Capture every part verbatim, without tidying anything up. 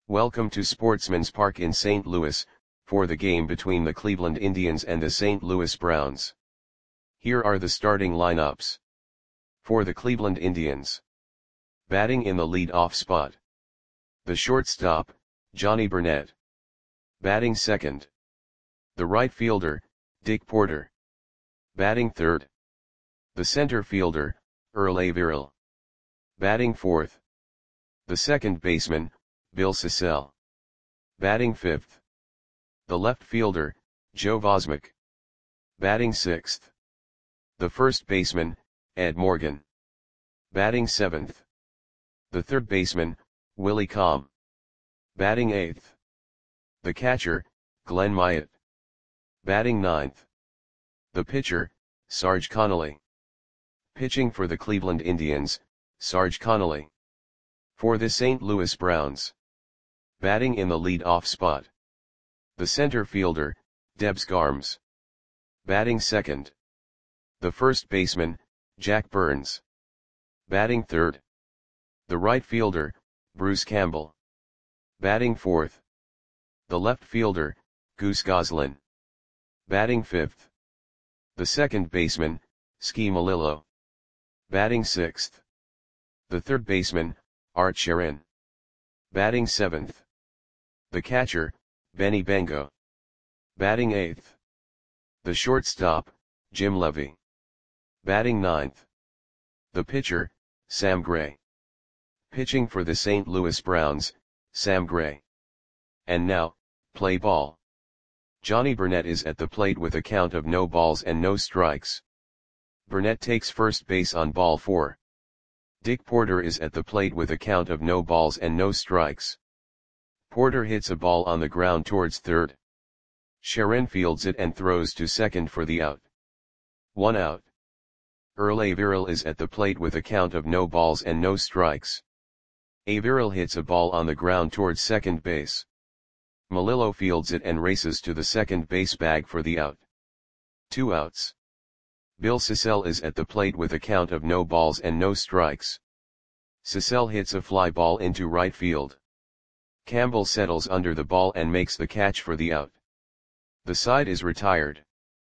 Welcome to Sportsman's Park in Saint Louis, for the game between the Cleveland Indians and the Saint Louis Browns. Here are the starting lineups. For the Cleveland Indians. Batting in the lead-off spot. The shortstop, Johnny Burnett. Batting second. The right fielder, Dick Porter. Batting third. The center fielder, Earl Averill. Batting fourth. The second baseman, Bill Sissell. Batting fifth. The left fielder, Joe Vosmick. Batting sixth. The first baseman, Ed Morgan. Batting seventh. The third baseman, Willie Comm. Batting eighth. The catcher, Glenn Myatt. Batting ninth. The pitcher, Sarge Connolly. Pitching for the Cleveland Indians, Sarge Connolly. For the Saint Louis Browns. Batting in the lead-off spot. The center fielder, Debs Garms. Batting second. The first baseman, Jack Burns. Batting third. The right fielder, Bruce Campbell. Batting fourth. The left fielder, Goose Goslin. Batting fifth. The second baseman, Ski Malillo. Batting sixth. The third baseman, Art Sherin. Batting seventh. The catcher, Benny Bengo. Batting eighth. The shortstop, Jim Levy. Batting ninth. The pitcher, Sam Gray. Pitching for the Saint Louis Browns, Sam Gray. And now, play ball. Johnny Burnett is at the plate with a count of no balls and no strikes. Burnett takes first base on ball four. Dick Porter is at the plate with a count of no balls and no strikes. Porter hits a ball on the ground towards third. Sherin fields it and throws to second for the out. One out. Earl Averill is at the plate with a count of no balls and no strikes. Averill hits a ball on the ground towards second base. Malillo fields it and races to the second base bag for the out. Two outs. Bill Sissell is at the plate with a count of no balls and no strikes. Sissell hits a fly ball into right field. Campbell settles under the ball and makes the catch for the out. The side is retired.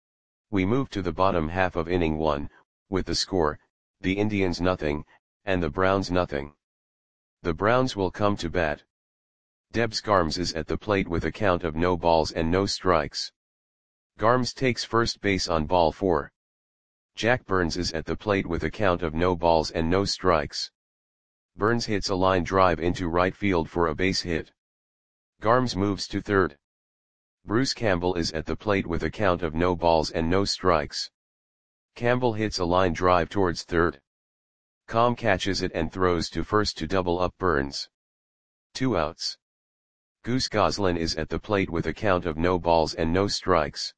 We move to the bottom half of inning one, with the score, the Indians nothing, and the Browns nothing. The Browns will come to bat. Debs Garms is at the plate with a count of no balls and no strikes. Garms takes first base on ball four. Jack Burns is at the plate with a count of no balls and no strikes. Burns hits a line drive into right field for a base hit. Garms moves to third. Bruce Campbell is at the plate with a count of no balls and no strikes. Campbell hits a line drive towards third. Comm catches it and throws to first to double up Burns. Two outs. Goose Goslin is at the plate with a count of no balls and no strikes.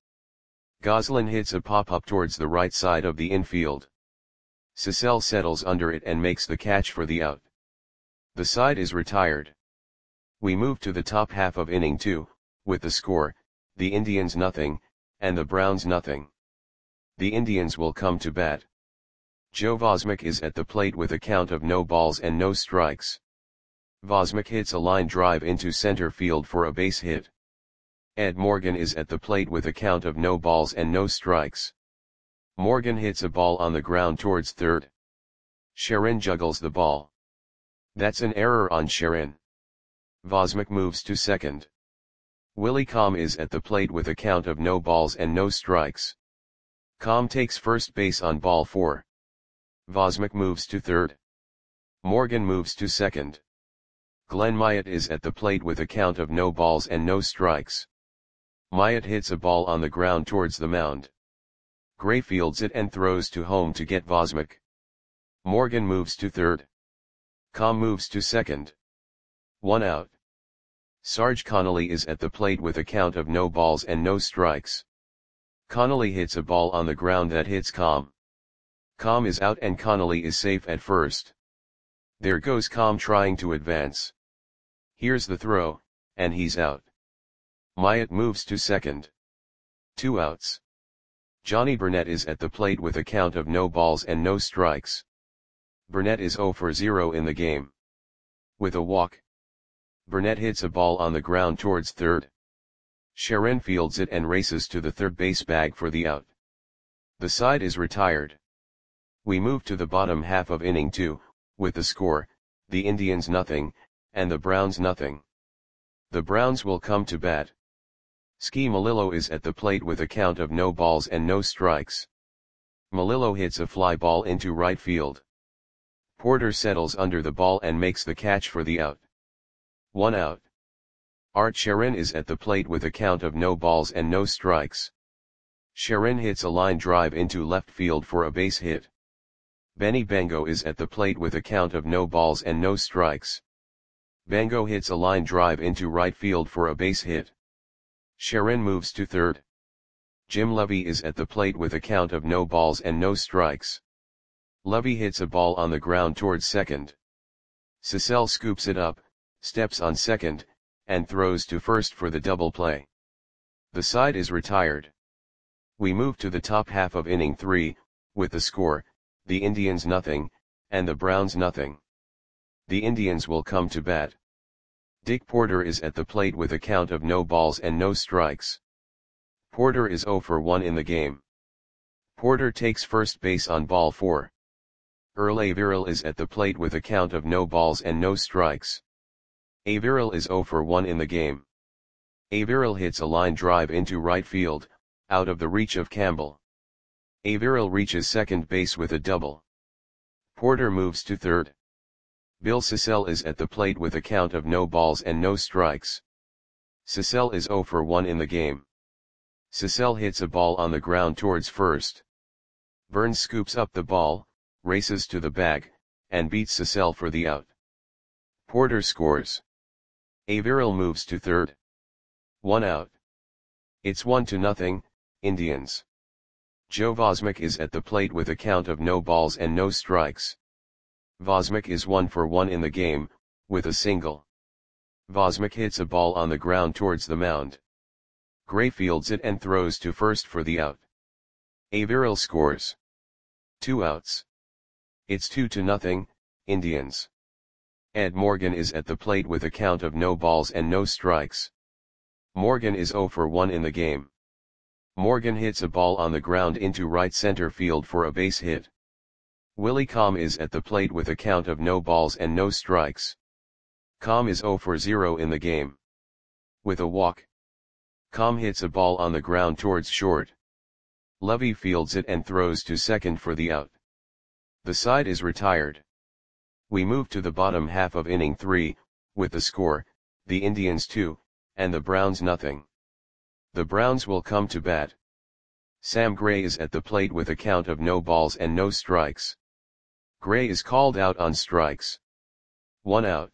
Goslin hits a pop-up towards the right side of the infield. Sissell settles under it and makes the catch for the out. The side is retired. We move to the top half of inning two, with the score, the Indians nothing, and the Browns nothing. The Indians will come to bat. Joe Vosmick is at the plate with a count of no balls and no strikes. Vosmick hits a line drive into center field for a base hit. Ed Morgan is at the plate with a count of no balls and no strikes. Morgan hits a ball on the ground towards third. Sherin juggles the ball. That's an error on Sherin. Vosmick moves to second. Willie Comm is at the plate with a count of no balls and no strikes. Comm takes first base on ball four. Vosmick moves to third. Morgan moves to second. Glenn Myatt is at the plate with a count of no balls and no strikes. Myatt hits a ball on the ground towards the mound. Gray fields it and throws to home to get Vosmick. Morgan moves to third. Comm moves to second. One out. Sarge Connolly is at the plate with a count of no balls and no strikes. Connolly hits a ball on the ground that hits Comm. Comm is out and Connolly is safe at first. There goes Comm trying to advance. Here's the throw, and he's out. Myatt moves to second. Two outs. Johnny Burnett is at the plate with a count of no balls and no strikes. Burnett is zero for zero in the game. With a walk. Burnett hits a ball on the ground towards third. Sharon fields it and races to the third base bag for the out. The side is retired. We move to the bottom half of inning two, with the score, the Indians nothing, and the Browns nothing. The Browns will come to bat. Ski Melillo is at the plate with a count of no balls and no strikes. Melillo hits a fly ball into right field. Porter settles under the ball and makes the catch for the out. One out. Art Sharon is at the plate with a count of no balls and no strikes. Sharon hits a line drive into left field for a base hit. Benny Bango is at the plate with a count of no balls and no strikes. Bango hits a line drive into right field for a base hit. Sharon moves to third. Jim Levy is at the plate with a count of no balls and no strikes. Levy hits a ball on the ground towards second. Cecil scoops it up, steps on second, and throws to first for the double play. The side is retired. We move to the top half of inning three, with the score, the Indians nothing, and the Browns nothing. The Indians will come to bat. Dick Porter is at the plate with a count of no balls and no strikes. Porter is oh for one in the game. Porter takes first base on ball four. Earl Averill is at the plate with a count of no balls and no strikes. Averill is oh for one in the game. Averill hits a line drive into right field, out of the reach of Campbell. Averill reaches second base with a double. Porter moves to third. Bill Cecil is at the plate with a count of no balls and no strikes. Cecil is oh for one in the game. Cecil hits a ball on the ground towards first. Burns scoops up the ball, races to the bag, and beats Cecil for the out. Porter scores. Averill moves to third. One out. It's one to nothing, Indians. Joe Vosmick is at the plate with a count of no balls and no strikes. Vosmick is one for one in the game, with a single. Vosmick hits a ball on the ground towards the mound. Gray fields it and throws to first for the out. Averill scores. Two outs. It's two to nothing, Indians. Ed Morgan is at the plate with a count of no balls and no strikes. Morgan is oh for one in the game. Morgan hits a ball on the ground into right center field for a base hit. Willie Comm is at the plate with a count of no balls and no strikes. Comm is oh for zero in the game. With a walk. Comm hits a ball on the ground towards short. Levy fields it and throws to second for the out. The side is retired. We move to the bottom half of inning three, with the score, the Indians two, and the Browns nothing. The Browns will come to bat. Sam Gray is at the plate with a count of no balls and no strikes. Gray is called out on strikes. One out.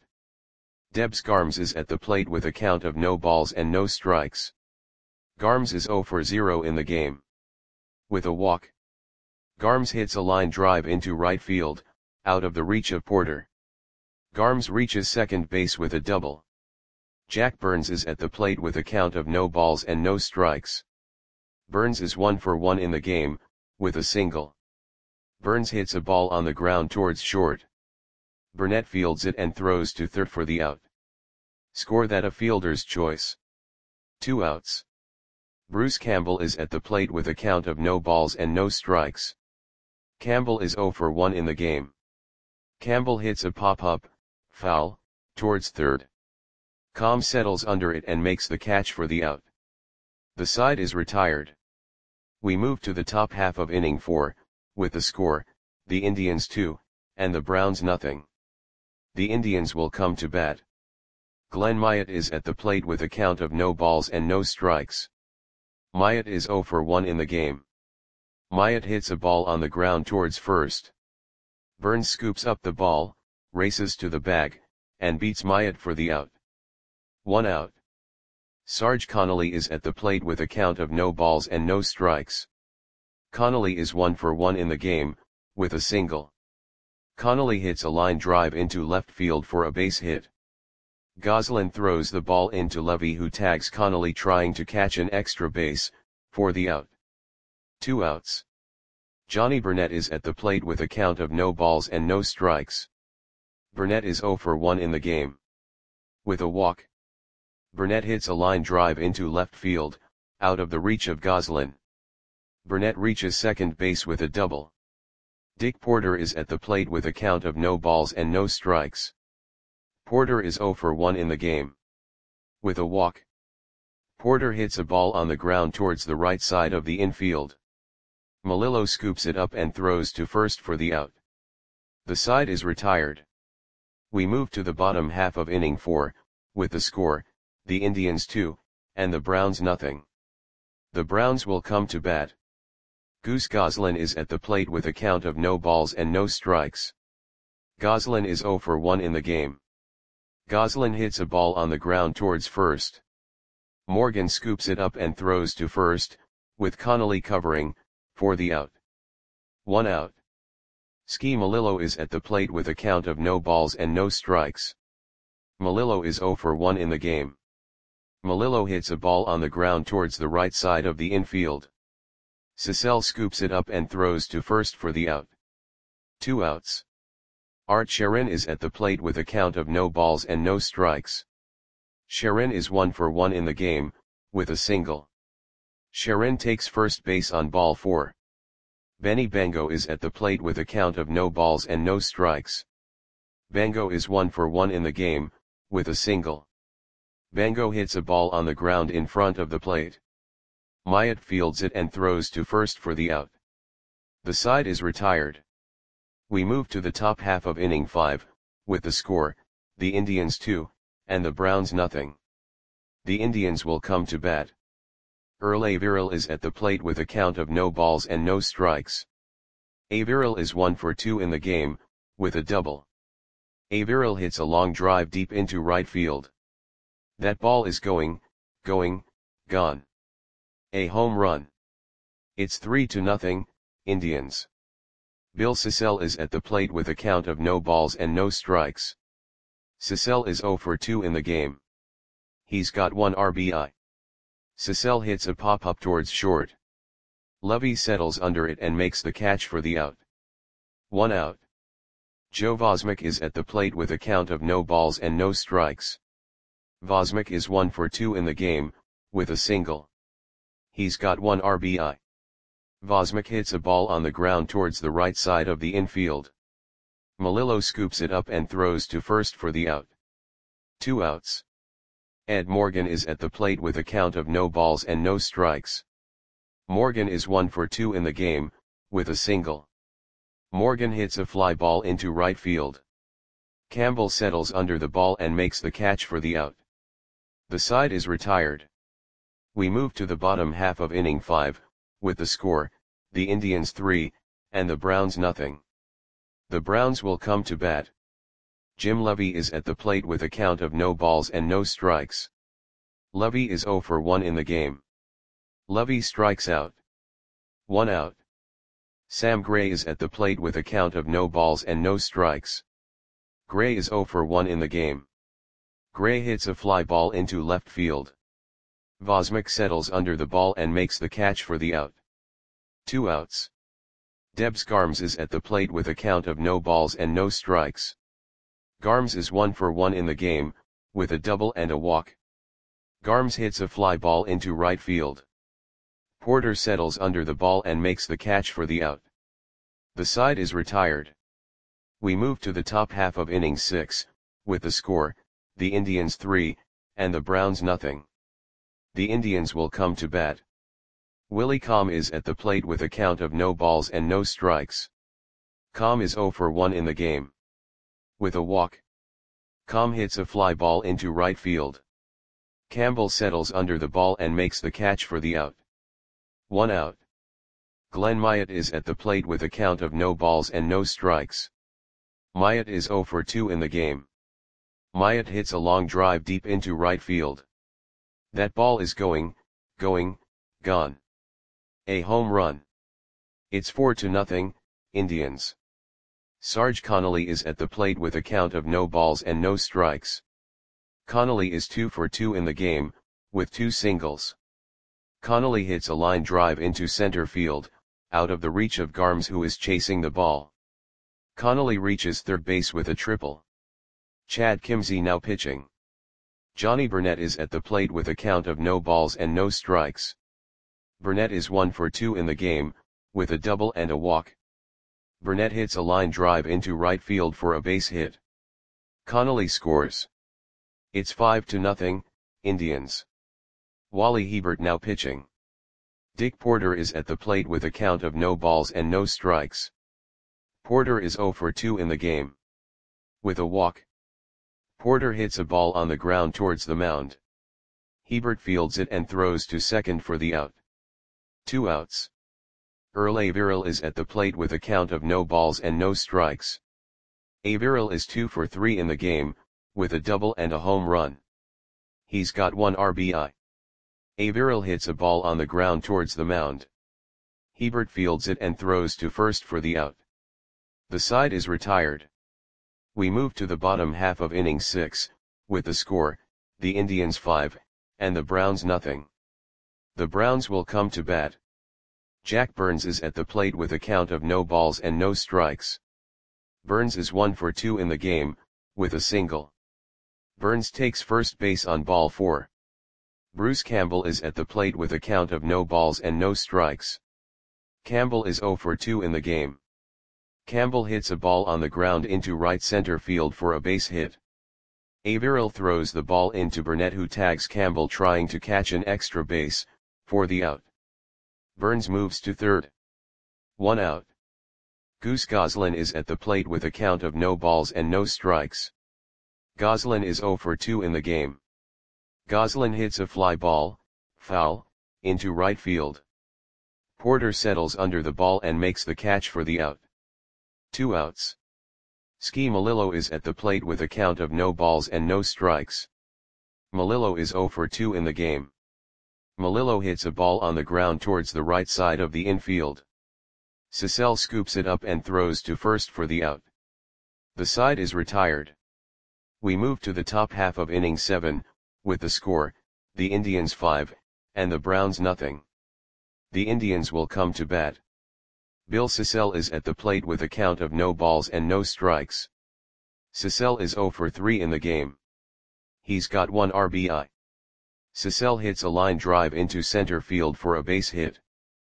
Debs Garms is at the plate with a count of no balls and no strikes. Garms is oh for zero in the game. With a walk. Garms hits a line drive into right field, out of the reach of Porter. Garms reaches second base with a double. Jack Burns is at the plate with a count of no balls and no strikes. Burns is one for one in the game, with a single. Burns hits a ball on the ground towards short. Burnett fields it and throws to third for the out. Score that a fielder's choice. Two outs. Bruce Campbell is at the plate with a count of no balls and no strikes. Campbell is oh for one in the game. Campbell hits a pop-up, foul, towards third. Comm settles under it and makes the catch for the out. The side is retired. We move to the top half of inning four, with the score, the Indians two, and the Browns nothing. The Indians will come to bat. Glenn Myatt is at the plate with a count of no balls and no strikes. Myatt is oh for one in the game. Myatt hits a ball on the ground towards first. Burns scoops up the ball, races to the bag, and beats Myatt for the out. One out. Sarge Connolly is at the plate with a count of no balls and no strikes. Connolly is one for one in the game, with a single. Connolly hits a line drive into left field for a base hit. Goslin throws the ball into Levy, who tags Connolly trying to catch an extra base, for the out. Two outs. Johnny Burnett is at the plate with a count of no balls and no strikes. Burnett is oh for one in the game. With a walk, Burnett hits a line drive into left field, out of the reach of Goslin. Burnett reaches second base with a double. Dick Porter is at the plate with a count of no balls and no strikes. Porter is zero for one in the game. With a walk, Porter hits a ball on the ground towards the right side of the infield. Melillo scoops it up and throws to first for the out. The side is retired. We move to the bottom half of inning four, with the score, the Indians two, and the Browns nothing. The Browns will come to bat. Goose Goslin is at the plate with a count of no balls and no strikes. Goslin is zero for one in the game. Goslin hits a ball on the ground towards first. Morgan scoops it up and throws to first, with Connolly covering, for the out. One out. Ski Melillo is at the plate with a count of no balls and no strikes. Melillo is zero for one in the game. Melillo hits a ball on the ground towards the right side of the infield. Cecil scoops it up and throws to first for the out. Two outs. Art Sharon is at the plate with a count of no balls and no strikes. Sharon is one for one in the game, with a single. Sharon takes first base on ball four. Benny Bango is at the plate with a count of no balls and no strikes. Bango is one for one in the game, with a single. Bango hits a ball on the ground in front of the plate. Myatt fields it and throws to first for the out. The side is retired. We move to the top half of inning five, with the score, the Indians two, and the Browns nothing. The Indians will come to bat. Earl Averill is at the plate with a count of no balls and no strikes. Averill is one for two in the game, with a double. Averill hits a long drive deep into right field. That ball is going, going, gone. A home run. It's three to nothing, Indians. Bill Cecil is at the plate with a count of no balls and no strikes. Cecil is zero for two in the game. He's got one R B I. Cecil hits a pop-up towards short. Lovey settles under it and makes the catch for the out. One out. Joe Vosmick is at the plate with a count of no balls and no strikes. Vosmick is one for two in the game, with a single. He's got one R B I. Vosmick hits a ball on the ground towards the right side of the infield. Melillo scoops it up and throws to first for the out. Two outs. Ed Morgan is at the plate with a count of no balls and no strikes. Morgan is one for two in the game, with a single. Morgan hits a fly ball into right field. Campbell settles under the ball and makes the catch for the out. The side is retired. We move to the bottom half of inning five, with the score, the Indians three, and the Browns nothing. The Browns will come to bat. Jim Lovey is at the plate with a count of no balls and no strikes. Lovey is zero for one in the game. Lovey strikes out. One out. Sam Gray is at the plate with a count of no balls and no strikes. Gray is zero for one in the game. Gray hits a fly ball into left field. Vosmick settles under the ball and makes the catch for the out. Two outs. Debs Garms is at the plate with a count of no balls and no strikes. Garms is one for one in the game, with a double and a walk. Garms hits a fly ball into right field. Porter settles under the ball and makes the catch for the out. The side is retired. We move to the top half of inning six, with the score, the Indians three, and the Browns nothing. The Indians will come to bat. Willie Comm is at the plate with a count of no balls and no strikes. Comm is zero for one in the game. With a walk, Comm hits a fly ball into right field. Campbell settles under the ball and makes the catch for the out. One out. Glenn Myatt is at the plate with a count of no balls and no strikes. Myatt is zero for two in the game. Myatt hits a long drive deep into right field. That ball is going, going, gone. A home run. It's four to nothing, Indians. Sarge Connolly is at the plate with a count of no balls and no strikes. Connolly is two for two in the game, with two singles. Connolly hits a line drive into center field, out of the reach of Garms who is chasing the ball. Connolly reaches third base with a triple. Chad Kimsey now pitching. Johnny Burnett is at the plate with a count of no balls and no strikes. Burnett is one for two in the game, with a double and a walk. Burnett hits a line drive into right field for a base hit. Connolly scores. It's five to nothing, Indians. Wally Hebert now pitching. Dick Porter is at the plate with a count of no balls and no strikes. Porter is zero for two in the game. With a walk. Porter hits a ball on the ground towards the mound. Hebert fields it and throws to second for the out. Two outs. Earl Averill is at the plate with a count of no balls and no strikes. Averill is two for three in the game, with a double and a home run. He's got one R B I. Averill hits a ball on the ground towards the mound. Hebert fields it and throws to first for the out. The side is retired. We move to the bottom half of inning six, with the score, the Indians five, and the Browns nothing. The Browns will come to bat. Jack Burns is at the plate with a count of no balls and no strikes. Burns is one for two in the game, with a single. Burns takes first base on ball four. Bruce Campbell is at the plate with a count of no balls and no strikes. Campbell is zero for two in the game. Campbell hits a ball on the ground into right center field for a base hit. Averill throws the ball into Burnett, who tags Campbell trying to catch an extra base, for the out. Burns moves to third. One out. Goose Goslin is at the plate with a count of no balls and no strikes. Goslin is zero for two in the game. Goslin hits a fly ball, foul, into right field. Porter settles under the ball and makes the catch for the out. Two outs. Ski Melillo is at the plate with a count of no balls and no strikes. Melillo is zero for two in the game. Melillo hits a ball on the ground towards the right side of the infield. Cecil scoops it up and throws to first for the out. The side is retired. We move to the top half of inning seven, with the score, the Indians five, and the Browns nothing. The Indians will come to bat. Bill Cecil is at the plate with a count of no balls and no strikes. Cecil is zero for three in the game. He's got one R B I. Cecil hits a line drive into center field for a base hit.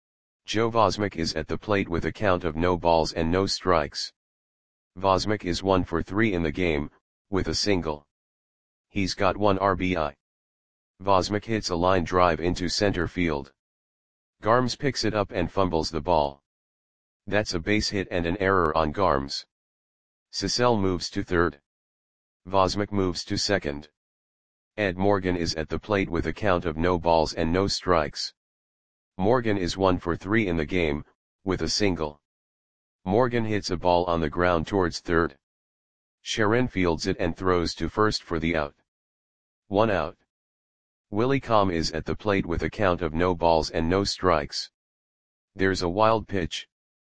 Joe Vosmick is at the plate with a count of no balls and no strikes. Vosmick is one for three in the game, with a single. He's got one R B I. Vosmick hits a line drive into center field. Garms picks it up and fumbles the ball. That's a base hit and an error on Garms. Cecil moves to third. Vosmick moves to second. Ed Morgan is at the plate with a count of no balls and no strikes. Morgan is one for three in the game, with a single. Morgan hits a ball on the ground towards third. Sharon fields it and throws to first for the out. One out. Willie Comm is at the plate with a count of no balls and no strikes. There's a wild pitch.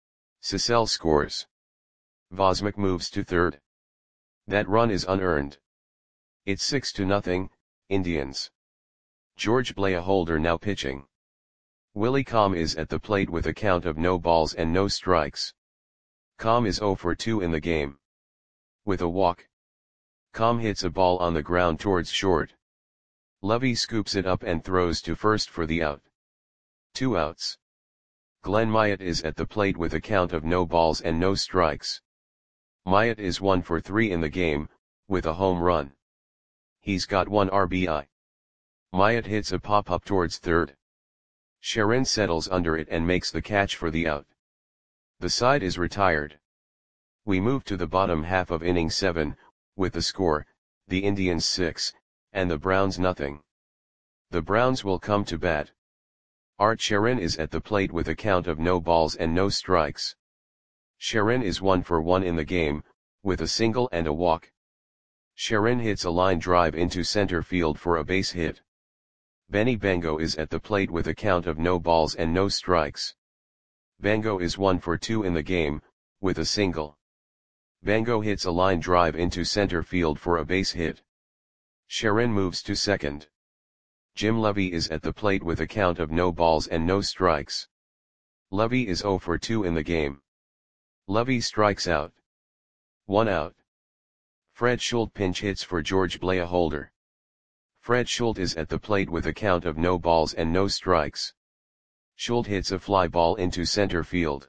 Cecil scores. Vosmick moves to third. That run is unearned. It's six to nothing, Indians. George Blaholder now pitching. Willie Comm is at the plate with a count of no balls and no strikes. Comm is zero for two in the game. With a walk. Comm hits a ball on the ground towards short. Lovey scoops it up and throws to first for the out. Two outs. Glenn Myatt is at the plate with a count of no balls and no strikes. Myatt is one for three in the game, with a home run. He's got one R B I. Myatt hits a pop-up towards third. Sharon settles under it and makes the catch for the out. The side is retired. We move to the bottom half of inning seven, with the score, the Indians six, and the Browns nothing. The Browns will come to bat. Art Sharon is at the plate with a count of no balls and no strikes. Sharon is one for one in the game, with a single and a walk. Sharon hits a line drive into center field for a base hit. Benny Bengo is at the plate with a count of no balls and no strikes. Bengo is one for two in the game, with a single. Bengo hits a line drive into center field for a base hit. Sharon moves to second. Jim Lovey is at the plate with a count of no balls and no strikes. Lovey is zero for two in the game. Lovey strikes out. One out. Fred Schultz pinch hits for George Blaholder. Fred Schult is at the plate with a count of no balls and no strikes. Schult hits a fly ball into center field.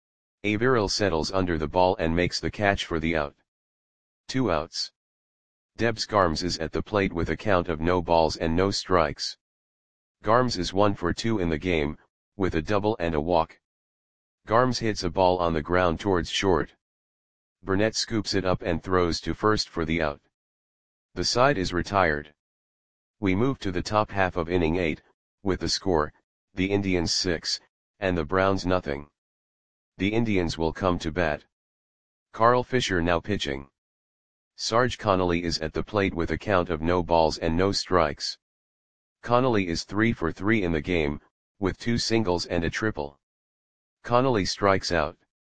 Averill settles under the ball and makes the catch for the out. Two outs. Debs Garms is at the plate with a count of no balls and no strikes. Garms is one for two in the game, with a double and a walk. Garms hits a ball on the ground towards short. Burnett scoops it up and throws to first for the out. The side is retired. We move to the top half of inning eight, with the score, the Indians six, and the Browns nothing. The Indians will come to bat. Carl Fisher now pitching. Sarge Connolly is at the plate with a count of no balls and no strikes. Connolly is three for three in the game, with two singles and a triple. Connolly strikes out.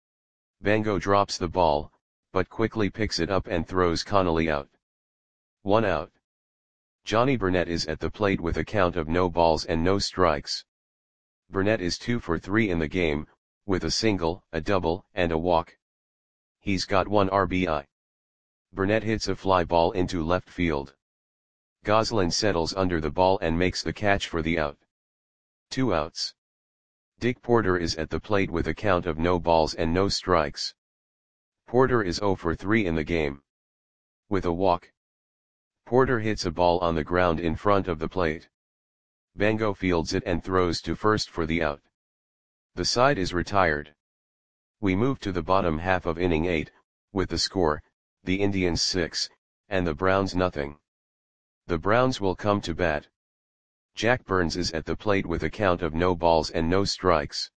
Bango drops the ball, but quickly picks it up and throws Connolly out. One out. Johnny Burnett is at the plate with a count of no balls and no strikes. Burnett is two for three in the game, with a single, a double, and a walk. He's got one R B I. Burnett hits a fly ball into left field. Goslin settles under the ball and makes the catch for the out. Two outs. Dick Porter is at the plate with a count of no balls and no strikes. Porter is zero for three in the game. With a walk. Porter hits a ball on the ground in front of the plate. Bango fields it and throws to first for the out. The side is retired. We move to the bottom half of inning eight, with the score, the Indians six, and the Browns nothing. The Browns will come to bat. Jack Burns is at the plate with a count of no balls and no strikes.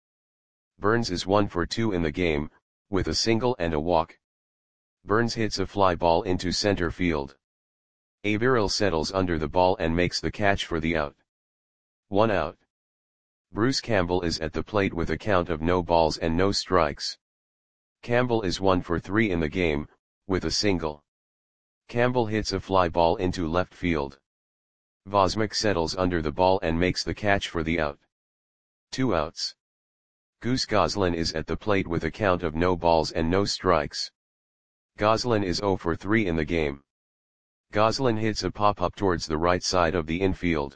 Burns is one for two in the game, with a single and a walk. Burns hits a fly ball into center field. Averill settles under the ball and makes the catch for the out. One out. Bruce Campbell is at the plate with a count of no balls and no strikes. Campbell is one for three in the game, with a single. Campbell hits a fly ball into left field. Vosmick settles under the ball and makes the catch for the out. Two outs. Goose Goslin is at the plate with a count of no balls and no strikes. Goslin is zero for three in the game. Goslin hits a pop-up towards the right side of the infield.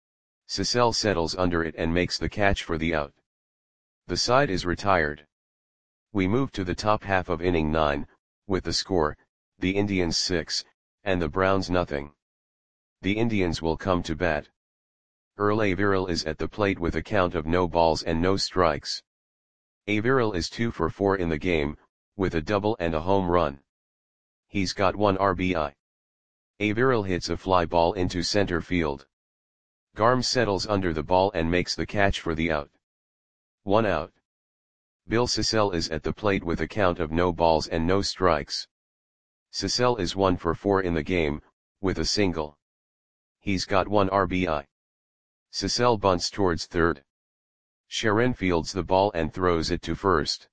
Cecil settles under it and makes the catch for the out. The side is retired. We move to the top half of inning nine, with the score, the Indians six, and the Browns nothing. The Indians will come to bat. Earl Averill is at the plate with a count of no balls and no strikes. Averill is two for four in the game, with a double and a home run. He's got one R B I. Averill hits a fly ball into center field. Garm settles under the ball and makes the catch for the out. One out. Bill Cecil is at the plate with a count of no balls and no strikes. Cecil is one for four in the game, with a single. He's got one R B I. Cecil bunts towards third. Sharon fields the ball and throws it to first.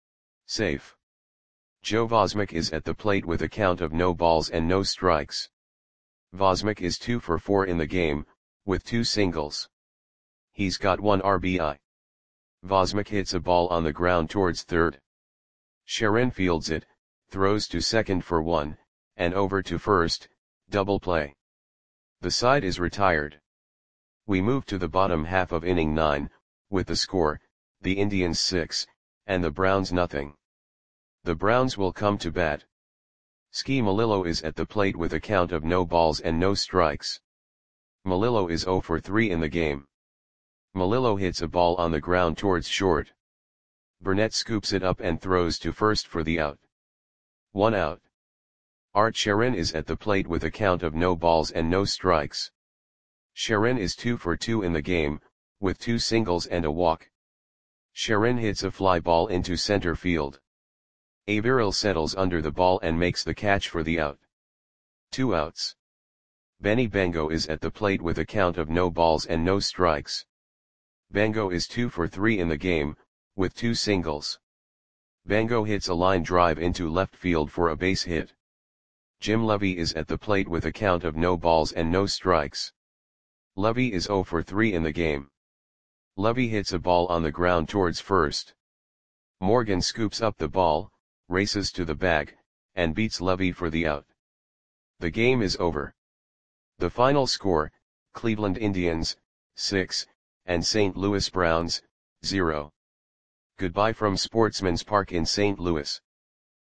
Safe. Joe Vosmick is at the plate with a count of no balls and no strikes. Vosmick is two for four in the game, with two singles. He's got one R B I. Vosmick hits a ball on the ground towards third. Sharon fields it, throws to second for one, and over to first, double play. The side is retired. We move to the bottom half of inning nine, with the score, the Indians six, and the Browns nothing. The Browns will come to bat. Ski Malillo is at the plate with a count of no balls and no strikes. Malillo is zero for three in the game. Malillo hits a ball on the ground towards short. Burnett scoops it up and throws to first for the out. One out. Art Sharon is at the plate with a count of no balls and no strikes. Sharon is two for two in the game, with two singles and a walk. Sharon hits a fly ball into center field. Averill settles under the ball and makes the catch for the out. Two outs. Benny Bango is at the plate with a count of no balls and no strikes. Bango is two for three in the game, with two singles. Bango hits a line drive into left field for a base hit. Jim Levy is at the plate with a count of no balls and no strikes. Levy is zero for three in the game. Levy hits a ball on the ground towards first. Morgan scoops up the ball, races to the bag, and beats Levy for the out. The game is over. The final score, Cleveland Indians, six, and Saint Louis Browns, zero. Goodbye from Sportsman's Park in Saint Louis.